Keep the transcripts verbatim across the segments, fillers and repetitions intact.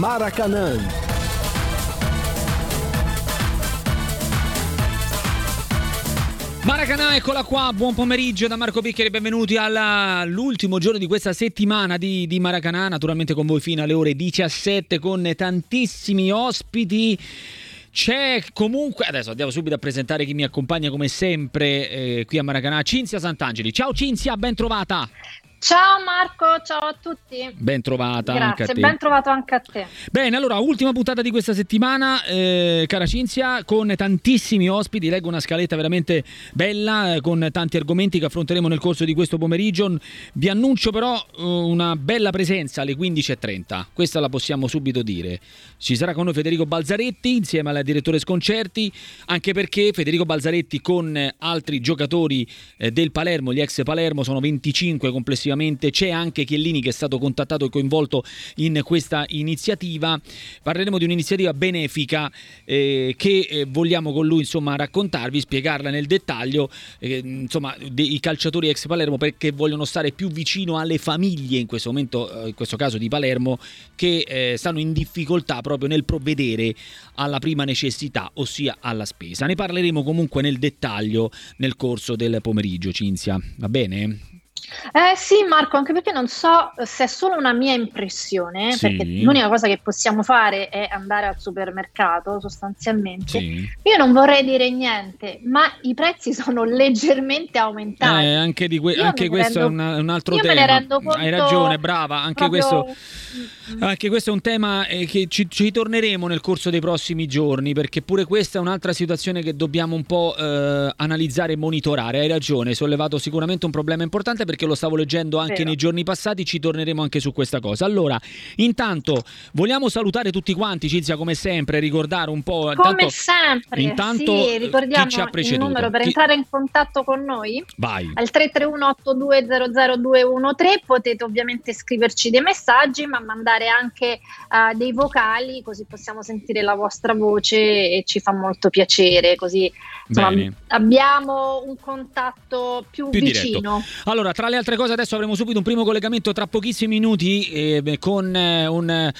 Maracanã. Maracanã, eccola qua, buon pomeriggio da Marco Picchieri, benvenuti alla, all'ultimo giorno di questa settimana di, di Maracanã, naturalmente con voi fino alle ore diciassette con tantissimi ospiti. C'è comunque, adesso andiamo subito a presentare chi mi accompagna come sempre eh, qui a Maracanã, Cinzia Sant'Angeli. Ciao Cinzia, ben trovata. Ciao Marco, ciao a tutti. Ben trovata. Grazie, anche a te. Ben trovato anche a te. Bene, allora, ultima puntata di questa settimana, eh, cara Cinzia, con tantissimi ospiti. Leggo una scaletta veramente bella, eh, con tanti argomenti che affronteremo nel corso di questo pomeriggio. Vi annuncio però uh, una bella presenza alle quindici e trenta, questa la possiamo subito dire. Ci sarà con noi Federico Balzaretti insieme al direttore Sconcerti, anche perché Federico Balzaretti con altri giocatori eh, del Palermo, gli ex Palermo, sono venticinque complessivamente. C'è anche Chiellini che è stato contattato e coinvolto in questa iniziativa. Parleremo di un'iniziativa benefica eh, che eh, vogliamo con lui insomma raccontarvi, spiegarla nel dettaglio, eh, insomma dei calciatori ex Palermo, perché vogliono stare più vicino alle famiglie in questo momento, eh, in questo caso di Palermo, che eh, stanno in difficoltà proprio nel provvedere alla prima necessità, ossia alla spesa. Ne parleremo comunque nel dettaglio nel corso del pomeriggio, Cinzia, va bene? Eh sì Marco, anche perché non so se è solo una mia impressione, sì. Perché l'unica cosa che possiamo fare è andare al supermercato sostanzialmente. Sì. Io non vorrei dire niente, ma i prezzi sono leggermente aumentati. Eh, anche di que- anche questo rendo, è una, un altro io tema. Me ne rendo conto. Hai ragione, brava. Anche proprio... questo, anche questo è un tema eh, che ci, ci torneremo nel corso dei prossimi giorni, perché pure questa è un'altra situazione che dobbiamo un po' eh, analizzare e monitorare. Hai ragione, hai sollevato sicuramente un problema importante, perché lo stavo leggendo anche Vero. nei giorni passati. Ci torneremo anche su questa cosa. Allora, intanto vogliamo salutare tutti quanti, Cinzia, come sempre, ricordare un po'. Come intanto, sempre, intanto, sì, ricordiamo chi ci ha preceduto. il numero per chi... entrare in contatto con noi. Vai. Al tre tre uno otto due zero zero due uno tre potete ovviamente scriverci dei messaggi, ma mandare anche uh, dei vocali, così possiamo sentire la vostra voce e ci fa molto piacere, così insomma, abbiamo un contatto più, più vicino. Diretto. Allora, tra le altre cose, adesso avremo subito un primo collegamento tra pochissimi minuti eh, con eh, un, eh,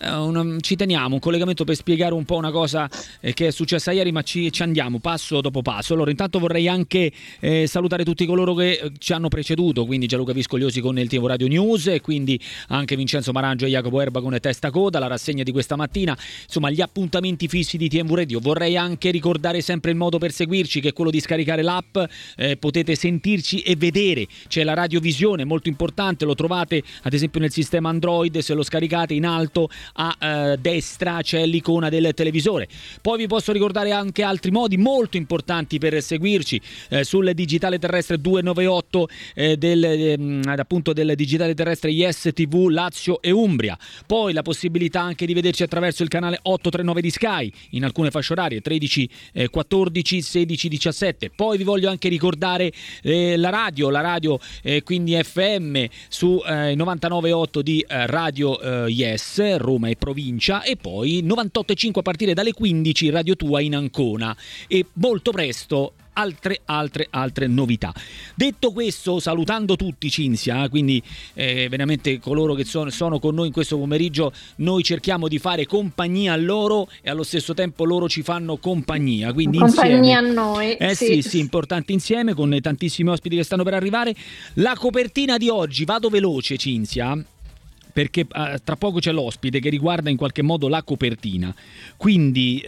un ci teniamo un collegamento per spiegare un po' una cosa eh, che è successa ieri, ma ci, ci andiamo passo dopo passo. Allora, intanto vorrei anche eh, salutare tutti coloro che ci hanno preceduto, quindi Gianluca Viscogliosi con il T V Radio News, e quindi anche Vincenzo Marangio e Jacopo Erba con Testa Coda, la rassegna di questa mattina, insomma gli appuntamenti fissi di T V Radio. Vorrei anche ricordare sempre il modo per seguirci, che è quello di scaricare l'app, eh, potete sentirci e vedere, c'è la radiovisione, molto importante, lo trovate ad esempio nel sistema Android, se lo scaricate in alto a eh, destra c'è l'icona del televisore. Poi vi posso ricordare anche altri modi molto importanti per seguirci, eh, sul digitale terrestre duecentonovantaotto eh, del, eh, appunto del digitale terrestre I S T V Lazio e Umbria. Poi la possibilità anche di vederci attraverso il canale ottocentonovantanove di Sky in alcune fasce orarie tredici, quattordici, sedici, diciassette. Poi vi voglio anche ricordare eh, la radio, la radio eh, quindi F M su eh, novantanove virgola otto di eh, Radio eh, Yes, Roma e provincia, e poi novantotto virgola cinque a partire dalle quindici Radio Tua in Ancona, e molto presto altre altre altre novità. Detto questo, salutando tutti, Cinzia, quindi eh, veramente coloro che sono, sono con noi in questo pomeriggio, noi cerchiamo di fare compagnia a loro e allo stesso tempo loro ci fanno compagnia, quindi compagnia insieme. a noi. Eh sì, sì, sì, importante insieme con tantissimi ospiti che stanno per arrivare. La copertina di oggi, vado veloce, Cinzia, perché uh, tra poco c'è l'ospite che riguarda in qualche modo la copertina, quindi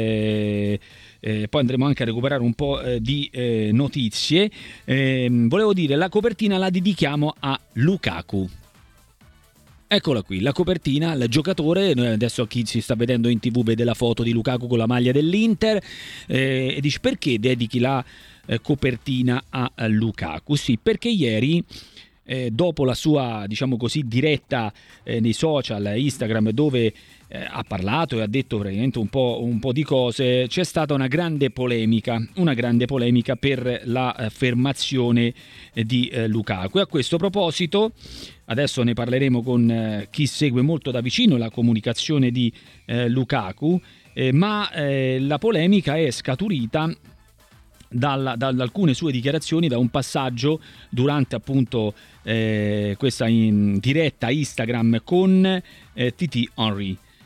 eh, eh, poi andremo anche a recuperare un po' eh, di eh, notizie. Eh, volevo dire, la copertina la dedichiamo a Lukaku. Eccola qui, la copertina, il giocatore, adesso chi si sta vedendo in tv vede la foto di Lukaku con la maglia dell'Inter, eh, e dice: perché dedichi la eh, copertina a, a Lukaku? Sì, perché ieri, Eh, dopo la sua, diciamo così, diretta eh, nei social, Instagram, dove eh, ha parlato e ha detto praticamente un po', un po' di cose, c'è stata una grande polemica, una grande polemica per la eh, fermazione eh, di eh, Lukaku. E a questo proposito, adesso ne parleremo con eh, chi segue molto da vicino la comunicazione di eh, Lukaku, eh, ma eh, la polemica è scaturita Da, da, da alcune sue dichiarazioni, da un passaggio durante appunto eh, questa in diretta Instagram con eh, Thierry Henry.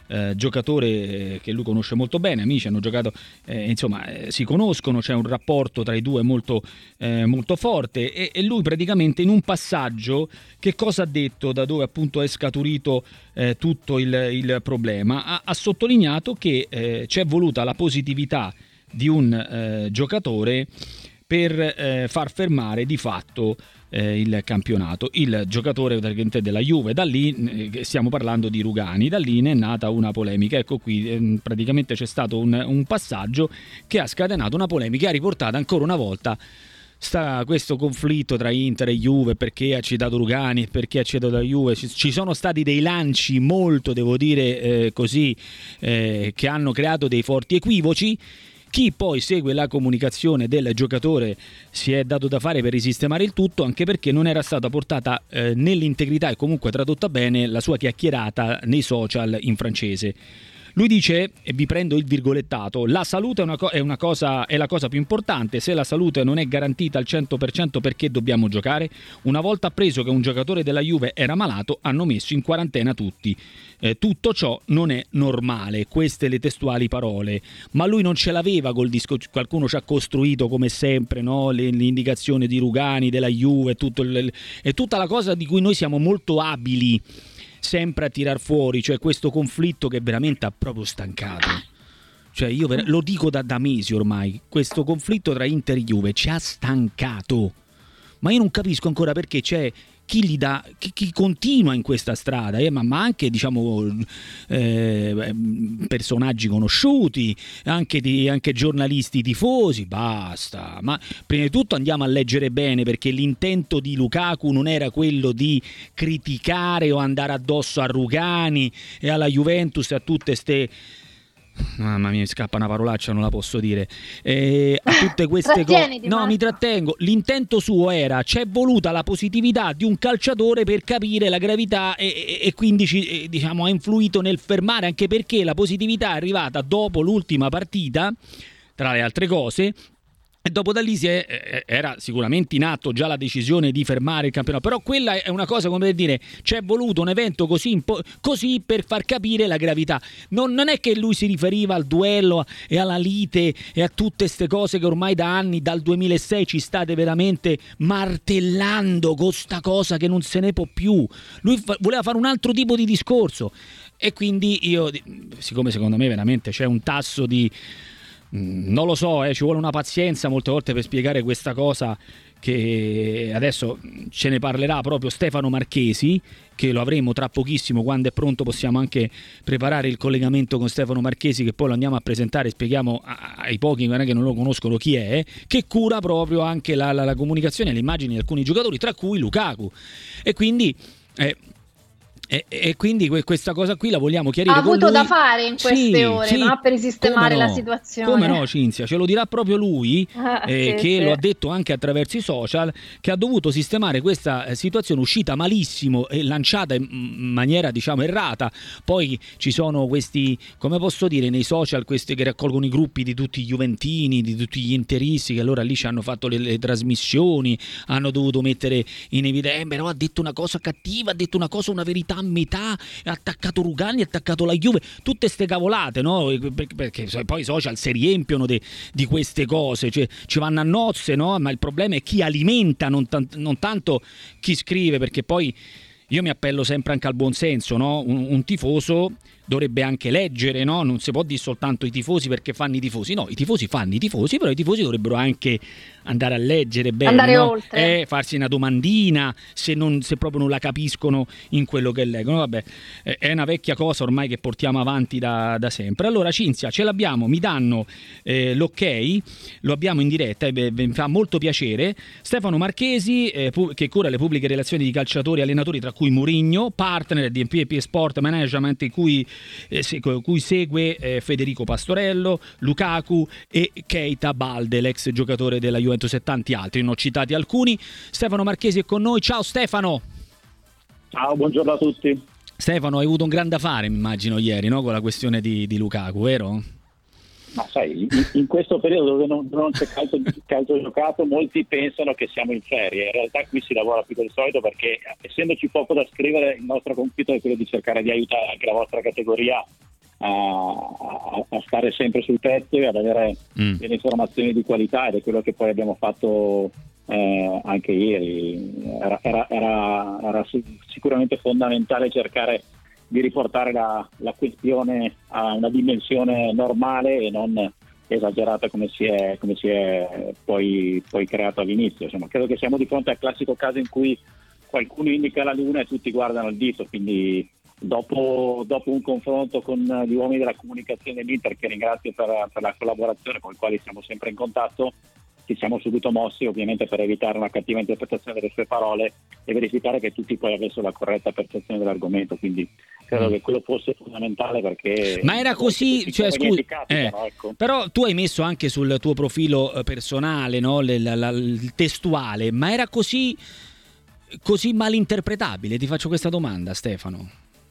eh, giocatore che lui conosce molto bene, amici, hanno giocato, eh, insomma eh, si conoscono, c'è un rapporto tra i due molto, eh, molto forte e, e lui praticamente in un passaggio che cosa ha detto, da dove appunto è scaturito eh, tutto il, il problema, ha, ha sottolineato che eh, c'è voluta la positività di un eh, giocatore per eh, far fermare di fatto eh, il campionato, il giocatore della Juve. Da lì eh, stiamo parlando di Rugani, da lì ne è nata una polemica. Ecco qui eh, praticamente c'è stato un, un passaggio che ha scatenato una polemica, ha riportato ancora una volta sta questo conflitto tra Inter e Juve, perché ha citato Rugani e perché ha citato la Juve. Ci, ci sono stati dei lanci molto, devo dire eh, così, eh, che hanno creato dei forti equivoci. Chi poi segue la comunicazione del giocatore si è dato da fare per risistemare il tutto, anche perché non era stata portata eh, nell'integrità e comunque tradotta bene la sua chiacchierata nei social in francese. Lui dice, e vi prendo il virgolettato: la salute è una, co- è una cosa, è la cosa più importante. Se la salute non è garantita al cento per cento, perché dobbiamo giocare? Una volta appreso che un giocatore della Juve era malato, hanno messo in quarantena tutti. Eh, tutto ciò non è normale, queste le testuali parole. Ma lui non ce l'aveva col disco, qualcuno ci ha costruito come sempre, no? Le, l'indicazione di Rugani, della Juve, tutto il, e tutta la cosa di cui noi siamo molto abili sempre a tirar fuori, cioè questo conflitto che veramente ha proprio stancato. Cioè io ver- lo dico da, da mesi ormai, questo conflitto tra Inter e Juve ci ha stancato, ma io non capisco ancora perché c'è chi gli dà, chi, chi continua in questa strada, eh, ma, ma anche diciamo eh, personaggi conosciuti, anche, di, anche giornalisti tifosi. Basta, ma prima di tutto andiamo a leggere bene, perché l'intento di Lukaku non era quello di criticare o andare addosso a Rugani e alla Juventus e a tutte ste... Mamma mia, mi scappa una parolaccia, non la posso dire. Eh, a tutte queste cose. No, Marco, mi trattengo. L'intento suo era: c'è voluta la positività di un calciatore per capire la gravità e, e, e quindi ci, eh, diciamo, ha influito nel fermare, anche perché la positività è arrivata dopo l'ultima partita, tra le altre cose. E dopo da lì si è, era sicuramente in atto già la decisione di fermare il campionato, però quella è una cosa, come per dire, c'è voluto un evento così, impo- così per far capire la gravità. Non, non è che lui si riferiva al duello e alla lite e a tutte ste cose che ormai da anni, dal duemilasei, ci state veramente martellando con sta cosa che non se ne può più. Lui fa- voleva fare un altro tipo di discorso, e quindi io, siccome secondo me veramente c'è un tasso di... non lo so, eh, ci vuole una pazienza molte volte per spiegare questa cosa, che adesso ce ne parlerà proprio Stefano Marchesi, che lo avremo tra pochissimo. Quando è pronto possiamo anche preparare il collegamento con Stefano Marchesi, che poi lo andiamo a presentare e spieghiamo ai pochi che non lo conoscono chi è, che cura proprio anche la, la, la comunicazione e le immagini di alcuni giocatori, tra cui Lukaku. E quindi... Eh, E, e quindi questa cosa qui la vogliamo chiarire. Ha avuto con lui. Da fare in queste sì, ore, sì, no? Per sistemare no, la situazione. Come no, Cinzia, ce lo dirà proprio lui, ah, eh, sì, che sì. lo ha detto anche attraverso i social, che ha dovuto sistemare questa eh, situazione uscita malissimo e lanciata in maniera, diciamo, errata. Poi ci sono questi, come posso dire, nei social, questi che raccolgono i gruppi di tutti gli juventini, di tutti gli interisti, che allora lì ci hanno fatto le, le trasmissioni, hanno dovuto mettere in evidenza, eh, però ha detto una cosa cattiva, ha detto una cosa, una verità a metà, ha attaccato Rugani, ha attaccato la Juve, tutte ste cavolate, no? Perché poi i social si riempiono de, di queste cose, cioè ci vanno a nozze, no? Ma il problema è chi alimenta, non, t- non tanto chi scrive, perché poi io mi appello sempre anche al buonsenso, no? Un, un tifoso dovrebbe anche leggere, no? Non si può dire soltanto i tifosi perché fanno i tifosi, no, i tifosi fanno i tifosi, però i tifosi dovrebbero anche andare a leggere bene, andare no? oltre, eh, farsi una domandina se, non, se proprio non la capiscono in quello che leggono. Vabbè, eh, è una vecchia cosa ormai che portiamo avanti da, da sempre. Allora Cinzia, ce l'abbiamo, mi danno eh, l'ok, lo abbiamo in diretta e beh, mi fa molto piacere. Stefano Marchesi, eh, pu- che cura le pubbliche relazioni di calciatori e allenatori, tra cui Mourinho, partner di M P P Sport Management, in cui Eh, cui segue eh, Federico Pastorello, Lukaku e Keita Balde, l'ex giocatore della Juventus, e tanti altri, ne ho citati alcuni. Stefano Marchesi è con noi. Ciao Stefano. Ciao, buongiorno a tutti. Stefano, hai avuto un grande affare, mi immagino, ieri, no? Con la questione di, di Lukaku, vero? Ma sai, in, in questo periodo dove non, non c'è calcio, calcio giocato, molti pensano che siamo in ferie. In realtà qui si lavora più del solito, perché essendoci poco da scrivere, il nostro compito è quello di cercare di aiutare anche la vostra categoria a, a, a stare sempre sul pezzo e ad avere mm. delle informazioni di qualità, ed è quello che poi abbiamo fatto eh, anche ieri. Era, era, era, era sicuramente fondamentale cercare di riportare la, la questione a una dimensione normale e non esagerata come si è, come si è poi, poi creato all'inizio. Insomma, credo che siamo di fronte al classico caso in cui qualcuno indica la luna e tutti guardano il dito, quindi dopo, dopo un confronto con gli uomini della comunicazione dell'Inter, che ringrazio per, per la collaborazione, con i quali siamo sempre in contatto, ci siamo subito mossi ovviamente per evitare una cattiva interpretazione delle sue parole e verificare che tutti poi avessero la corretta percezione dell'argomento, quindi credo mm. che quello fosse fondamentale, perché ma era così, cioè, scusi, capitano, eh, ecco. Però tu hai messo anche sul tuo profilo personale, no, l- l- l- il testuale, ma era così così malinterpretabile? Ti faccio questa domanda, Stefano.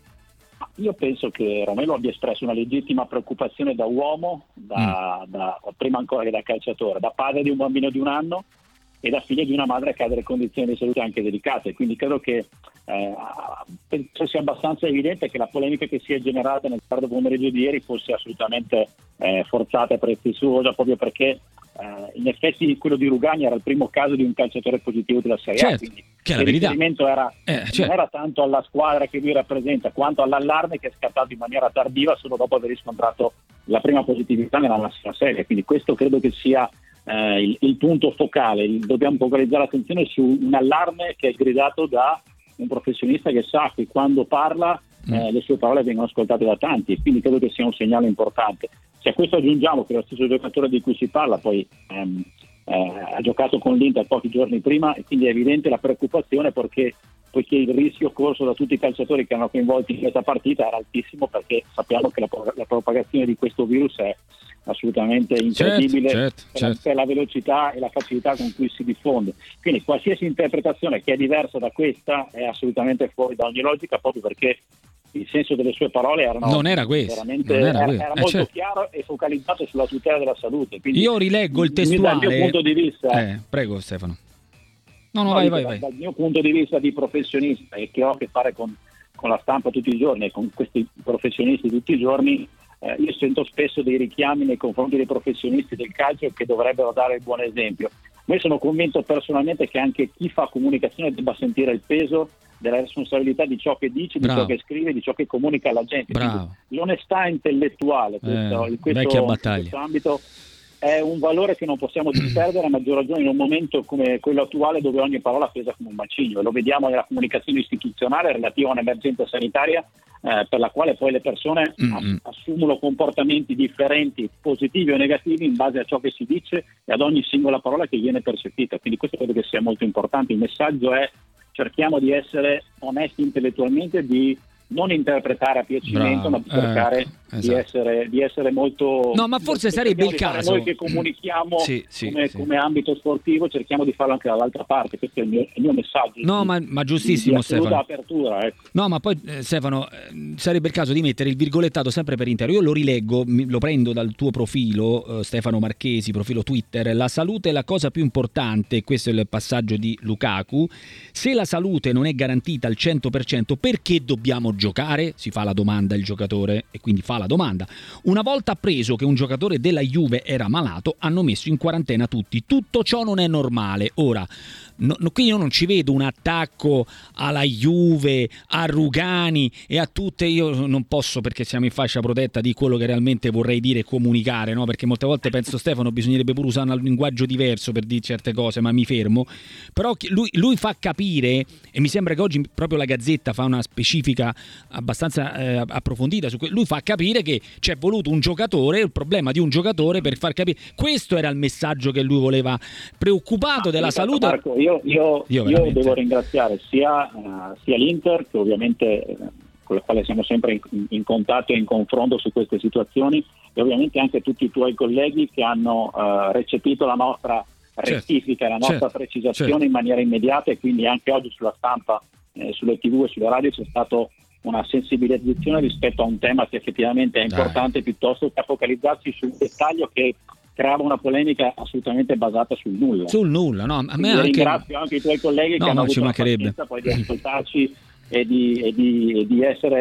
Io penso che Romelu abbia espresso una legittima preoccupazione da uomo, da, mm. da, prima ancora che da calciatore, da padre di un bambino di un anno e da figlio di una madre che ha delle condizioni di salute anche delicate. Quindi credo che eh, penso sia abbastanza evidente che la polemica che si è generata nel tardo pomeriggio di ieri fosse assolutamente eh, forzata e pretestuosa, proprio perché eh, in effetti quello di Rugani era il primo caso di un calciatore positivo della Serie A, certo, quindi che è la il verità. riferimento era, eh, certo. non era tanto alla squadra che lui rappresenta quanto all'allarme che è scattato in maniera tardiva solo dopo aver riscontrato la prima positività nella massima serie. Quindi questo credo che sia eh, il, il punto focale. Il, dobbiamo focalizzare l'attenzione su un allarme che è gridato da un professionista che sa che quando parla eh, le sue parole vengono ascoltate da tanti, e quindi credo che sia un segnale importante. Se a questo aggiungiamo che lo stesso giocatore di cui si parla poi ehm, eh, ha giocato con l'Inter pochi giorni prima, e quindi è evidente la preoccupazione, perché poiché il rischio corso da tutti i calciatori che hanno coinvolti in questa partita era altissimo, perché sappiamo che la, la propagazione di questo virus è assolutamente incredibile, certo, certo, per, certo. per la velocità e la facilità con cui si diffonde. Quindi qualsiasi interpretazione che è diversa da questa è assolutamente fuori da ogni logica, proprio perché il senso delle sue parole erano non era questo, veramente non era, era, questo. era Eh, molto certo. chiaro e focalizzato sulla tutela della salute. Quindi, io rileggo il testuale dal mio punto di vista, eh, prego Stefano. No, no, no, vai, dico, vai, da, vai. dal mio punto di vista di professionista, e che ho a che fare con, con la stampa tutti i giorni e con questi professionisti tutti i giorni, eh, io sento spesso dei richiami nei confronti dei professionisti del calcio che dovrebbero dare il buon esempio. Ma io sono convinto personalmente che anche chi fa comunicazione debba sentire il peso della responsabilità di ciò che dice, di Bravo. ciò che scrive, di ciò che comunica alla gente. Bravo. L'onestà intellettuale, questo, Eh, in, questo, vecchia in battaglia. questo ambito è un valore che non possiamo disperdere, a maggior ragione in un momento come quello attuale, dove ogni parola pesa come un macigno, e lo vediamo nella comunicazione istituzionale relativa a un'emergenza sanitaria eh, per la quale poi le persone Mm-hmm. assumono comportamenti differenti, positivi o negativi, in base a ciò che si dice e ad ogni singola parola che viene percepita. Quindi questo credo che sia molto importante. Il messaggio è: cerchiamo di essere onesti intellettualmente, di non interpretare a piacimento, Bravo. ma di cercare eh, esatto. di, essere, di essere molto... No, ma forse sarebbe il caso. Noi che comunichiamo sì, sì, come, sì. come ambito sportivo, cerchiamo di farlo anche dall'altra parte. Questo è il mio, il mio messaggio. No, di, ma, ma giustissimo, di Stefano. apertura, ecco. No, ma poi eh, Stefano, eh, sarebbe il caso di mettere il virgolettato sempre per intero. Io lo rileggo, mi, lo prendo dal tuo profilo, eh, Stefano Marchesi, profilo Twitter. La salute è la cosa più importante, questo è il passaggio di Lukaku. Se la salute non è garantita al cento per cento, perché dobbiamo giocare? Si fa la domanda il giocatore, e quindi fa la domanda. Una volta appreso che un giocatore della Juve era malato, hanno messo in quarantena tutti. Tutto ciò non è normale. Ora, no, no, qui io non ci vedo un attacco alla Juve, a Rugani e a tutte. Io non posso, perché siamo in fascia protetta, di quello che realmente vorrei dire e comunicare, no? Perché molte volte penso, Stefano, bisognerebbe pure usare un linguaggio diverso per dire certe cose, ma mi fermo. Però lui, lui fa capire, e mi sembra che oggi proprio la Gazzetta fa una specifica abbastanza eh, approfondita su que- lui fa capire che c'è voluto un giocatore, il problema di un giocatore, per far capire. Questo era il messaggio che lui voleva, preoccupato della salute. Marco, io, io, io, io devo ringraziare sia, uh, sia l'Inter, che ovviamente uh, con la quale siamo sempre in, in contatto e in confronto su queste situazioni, e ovviamente anche tutti i tuoi colleghi che hanno uh, recepito la nostra rettifica, certo, la nostra certo, precisazione certo. in maniera immediata, e quindi anche oggi sulla stampa, eh, sulle tivù e sulle radio c'è stato una sensibilizzazione rispetto a un tema che effettivamente è importante, Dai. piuttosto che a focalizzarsi sul dettaglio che creava una polemica assolutamente basata sul nulla. Sul nulla, no? A me anche... Ringrazio anche i tuoi colleghi no, che hanno no, avuto la pazienza poi di ascoltarci e di, e, di, e di essere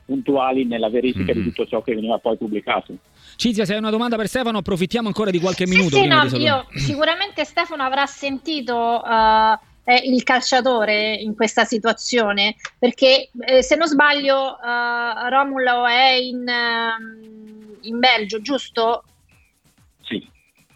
puntuali nella verifica mm. di tutto ciò che veniva poi pubblicato. Cinzia, se hai una domanda per Stefano, approfittiamo ancora di qualche sì, minuto. Sì, prima no, di io sicuramente Stefano avrà sentito uh, eh, il calciatore in questa situazione, perché eh, se non sbaglio uh, Romulo è in, uh, in Belgio, giusto? Sì.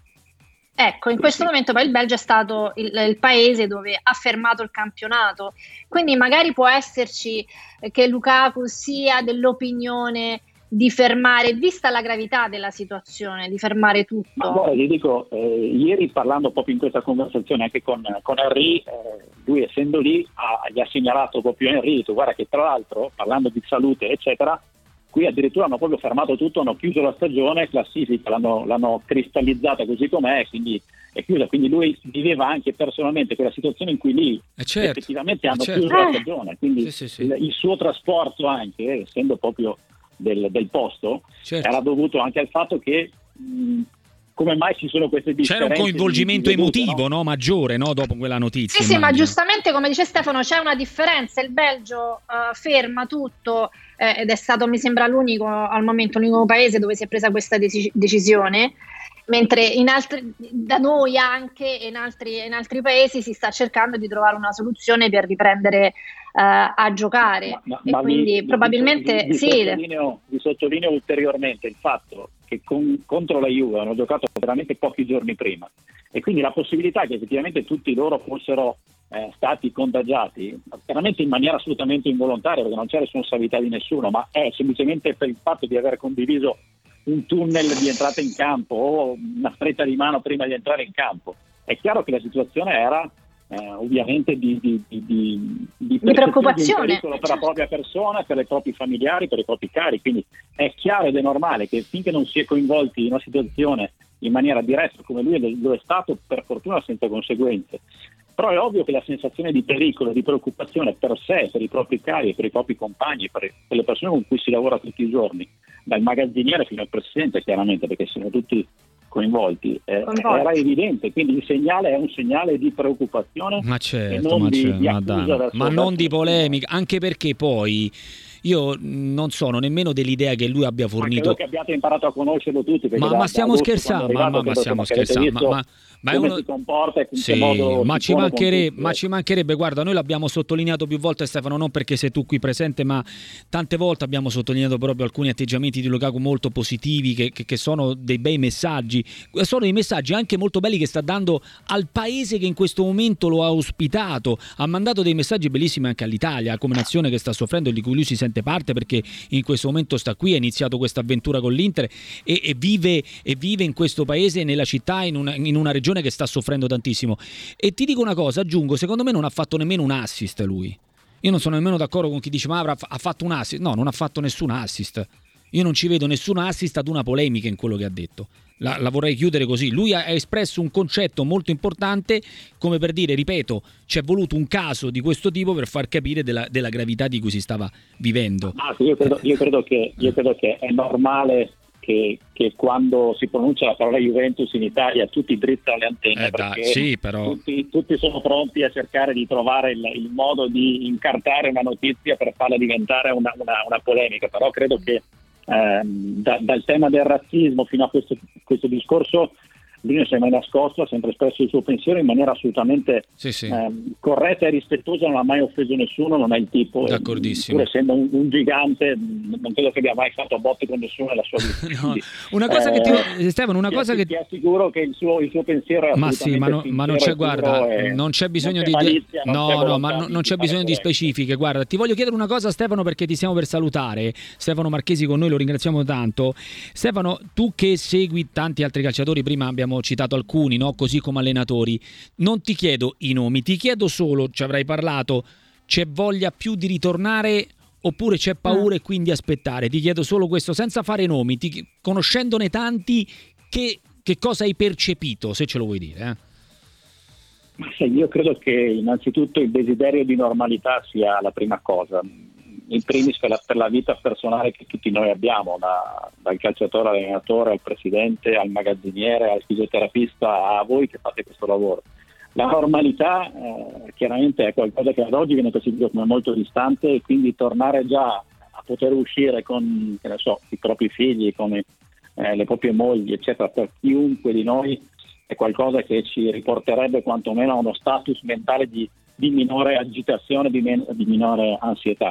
Ecco, in questo momento poi il Belgio è stato il, il paese dove ha fermato il campionato, quindi magari può esserci che Lukaku sia dell'opinione di fermare, vista la gravità della situazione, di fermare tutto. Ma guarda, ti dico, eh, ieri parlando proprio in questa conversazione anche con, con Henry, eh, lui essendo lì ha, gli ha segnalato proprio Henry, detto, guarda che tra l'altro, parlando di salute eccetera, qui addirittura hanno proprio fermato tutto, hanno chiuso la stagione, classifica, l'hanno, l'hanno cristallizzata così com'è, quindi è chiusa. Quindi lui viveva anche personalmente quella situazione in cui lì eh certo, effettivamente hanno eh certo. chiuso la Eh. stagione, quindi sì, sì, sì. Il, il suo trasporto anche, essendo proprio del, del posto, certo. era dovuto anche al fatto che mh, come mai ci sono queste differenze? C'era un coinvolgimento di, di vedute, emotivo, no? no? maggiore, no? Dopo quella notizia. Sì, sì, ma immagino. giustamente, come dice Stefano, c'è una differenza. Il Belgio uh, ferma tutto eh, ed è stato, mi sembra, l'unico al momento, l'unico paese dove si è presa questa dec- decisione, mentre in altri, da noi anche in altri, in altri paesi si sta cercando di trovare una soluzione per riprendere uh, a giocare. Ma, ma, e ma quindi vi, probabilmente vi, vi, sì. sottolineo, vi sottolineo ulteriormente il fatto che con, contro la Juve hanno giocato veramente pochi giorni prima, e quindi la possibilità che effettivamente tutti loro fossero eh, stati contagiati, veramente in maniera assolutamente involontaria, perché non c'è responsabilità di nessuno, ma è semplicemente per il fatto di aver condiviso un tunnel di entrata in campo o una stretta di mano prima di entrare in campo. È chiaro che la situazione era eh, ovviamente di, di, di, di, di, di preoccupazione, di pericolo per la propria persona, per i propri familiari, per i propri cari, quindi è chiaro ed è normale che finché non si è coinvolti in una situazione in maniera diretta come lui lo è stato, per fortuna senza conseguenze. Però è ovvio che la sensazione di pericolo, di preoccupazione per sé, per i propri cari, per i propri compagni, per, per le persone con cui si lavora tutti i giorni, dal magazziniere fino al presidente chiaramente, perché sono tutti coinvolti, eh, era evidente, quindi il segnale è un segnale di preoccupazione, ma certo, e non ma, di, certo, di ma, dai, ma non di polemica, anche perché poi io non sono nemmeno dell'idea che lui abbia fornito. Ma credo che abbiate imparato a conoscerlo tutti. Ma, da, ma stiamo da scherzando, ma, ma, ma stiamo scherzando, ma, ma, ma è come uno... si comporta e in sì, che modo ma, ci mancherebbe, ma tutti, ci mancherebbe, guarda, noi l'abbiamo sottolineato più volte, Stefano, non perché sei tu qui presente, ma tante volte abbiamo sottolineato proprio alcuni atteggiamenti di Lukaku molto positivi, che, che, che sono dei bei messaggi, sono dei messaggi anche molto belli che sta dando al paese che in questo momento lo ha ospitato, ha mandato dei messaggi bellissimi anche all'Italia come nazione che sta soffrendo e di cui lui si sente parte, perché in questo momento sta qui, ha iniziato questa avventura con l'Inter e, e, vive, e vive in questo paese, nella città, in una, in una regione che sta soffrendo tantissimo. E ti dico una cosa, aggiungo, secondo me non ha fatto nemmeno un assist lui. Io non sono nemmeno d'accordo con chi dice ma avrà, ha fatto un assist. No, non ha fatto nessun assist. Io non ci vedo nessun assist ad una polemica in quello che ha detto. La, la vorrei chiudere così. Lui ha espresso un concetto molto importante, come per dire, ripeto, ci è voluto un caso di questo tipo per far capire della, della gravità di cui si stava vivendo. Ah, io, credo, io, credo che, io credo che è normale che, che quando si pronuncia la parola Juventus in Italia tutti drizzano le antenne, eh, perché da, sì, però... tutti, tutti sono pronti a cercare di trovare il, il modo di incartare una notizia per farla diventare una, una, una polemica. Però credo che Eh, da, dal tema del razzismo fino a questo, questo discorso lui non si è mai nascosto, ha sempre espresso il suo pensiero in maniera assolutamente sì, sì. Eh, corretta e rispettosa, non ha mai offeso nessuno, non è il tipo, d'accordissimo, pur essendo un, un gigante non credo che abbia mai fatto a botte con nessuno nella sua vita. No. Una cosa eh, che ti, Stefano, una ti cosa che ti assicuro che il suo, il suo pensiero è ma sì, ma, no, ma non c'è, guarda, non c'è bisogno non c'è di malizia, no, non c'è no, ma di, non c'è bisogno di specifiche. Guarda, ti voglio chiedere una cosa, Stefano, perché ti stiamo per salutare. Stefano Marchesi con noi, lo ringraziamo tanto. Stefano, tu che segui tanti altri calciatori, prima abbiamo citato alcuni, no? Così come allenatori, non ti chiedo i nomi, ti chiedo solo, ci avrai parlato, c'è voglia più di ritornare oppure c'è paura e quindi aspettare? Ti chiedo solo questo, senza fare nomi, ti, conoscendone tanti, che, che cosa hai percepito, se ce lo vuoi dire? Eh? Ma sì, io credo che innanzitutto il desiderio di normalità sia la prima cosa, in primis per la, per la vita personale che tutti noi abbiamo, da, dal calciatore all'allenatore, al presidente, al magazziniere, al fisioterapista, a voi che fate questo lavoro. La normalità eh, chiaramente è qualcosa che ad oggi viene percepito come molto distante, e quindi tornare già a poter uscire con, che ne so, i propri figli, con eh, le proprie mogli, eccetera, per chiunque di noi è qualcosa che ci riporterebbe quantomeno a uno status mentale di, di minore agitazione, di, men- di minore ansietà.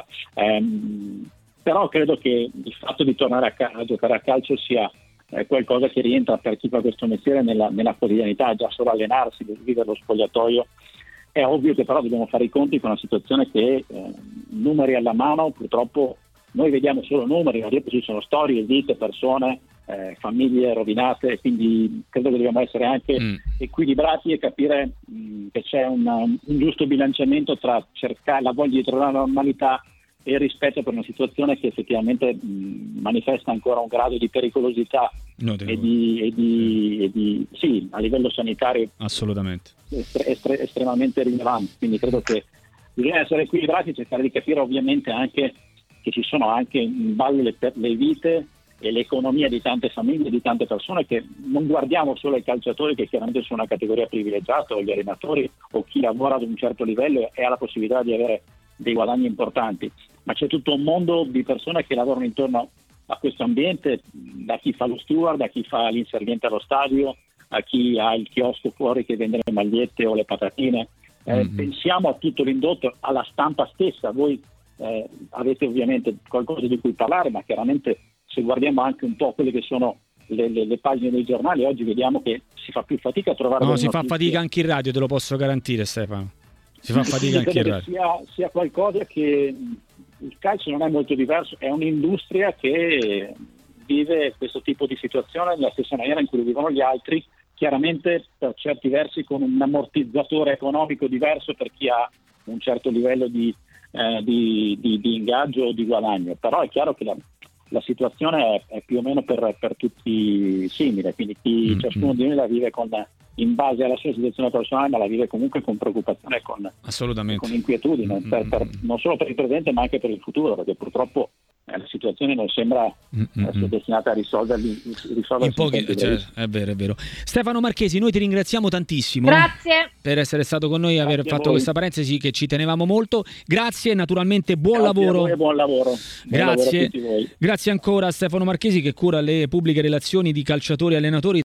Ehm, però credo che il fatto di tornare a, ca- a giocare a calcio sia eh, qualcosa che rientra per chi fa questo mestiere nella, nella quotidianità, già solo allenarsi, vivere lo spogliatoio. È ovvio che però dobbiamo fare i conti con una situazione che eh, numeri alla mano, purtroppo noi vediamo solo numeri, ma dietro ci sono storie, vite, persone, eh, famiglie rovinate, quindi credo che dobbiamo essere anche mm. equilibrati e capire mh, che c'è una, un giusto bilanciamento tra cercare la voglia di trovare la normalità e il rispetto per una situazione che effettivamente mh, manifesta ancora un grado di pericolosità e di, e, di, e di sì, a livello sanitario assolutamente estre, estre, estremamente rilevante. Quindi credo che bisogna essere equilibrati e cercare di capire ovviamente anche che ci sono anche in ballo le, le vite e l'economia di tante famiglie, di tante persone, che non guardiamo solo ai calciatori, che chiaramente sono una categoria privilegiata, o gli allenatori o chi lavora ad un certo livello e ha la possibilità di avere dei guadagni importanti, ma c'è tutto un mondo di persone che lavorano intorno a questo ambiente, da chi fa lo steward, da chi fa l'inserviente allo stadio, a chi ha il chiosco fuori che vende le magliette o le patatine. Eh, mm-hmm. Pensiamo a tutto l'indotto, alla stampa stessa. Voi eh, avete ovviamente qualcosa di cui parlare, ma chiaramente se guardiamo anche un po' quelle che sono le, le, le pagine dei giornali, oggi vediamo che si fa più fatica a trovare. No, delle si notizie. fa fatica anche in radio, te lo posso garantire, Stefano. Si fa fatica anche in radio. Sia, sia qualcosa che il calcio non è molto diverso, è un'industria che vive questo tipo di situazione nella stessa maniera in cui lo vivono gli altri, chiaramente per certi versi con un ammortizzatore economico diverso per chi ha un certo livello di, eh, di, di, di ingaggio o di guadagno, però è chiaro che la, la situazione è, è più o meno per, per tutti simile, quindi chi, mm-hmm. ciascuno di noi la vive con, in base alla sua situazione personale, ma la vive comunque con preoccupazione e con, con inquietudine, mm-hmm. per, per, non solo per il presente ma anche per il futuro, perché purtroppo eh, la situazione non sembra mm-hmm. essere destinata a risolverli, risolversi in pochi, in cioè, è vero, è vero. Stefano Marchesi, noi ti ringraziamo tantissimo. Grazie per essere stato con noi e aver Grazie fatto questa parentesi che ci tenevamo molto. Grazie, naturalmente buon Grazie lavoro. A voi e buon lavoro. Grazie. Buon lavoro a tutti voi. Grazie ancora a Stefano Marchesi che cura le pubbliche relazioni di calciatori e allenatori.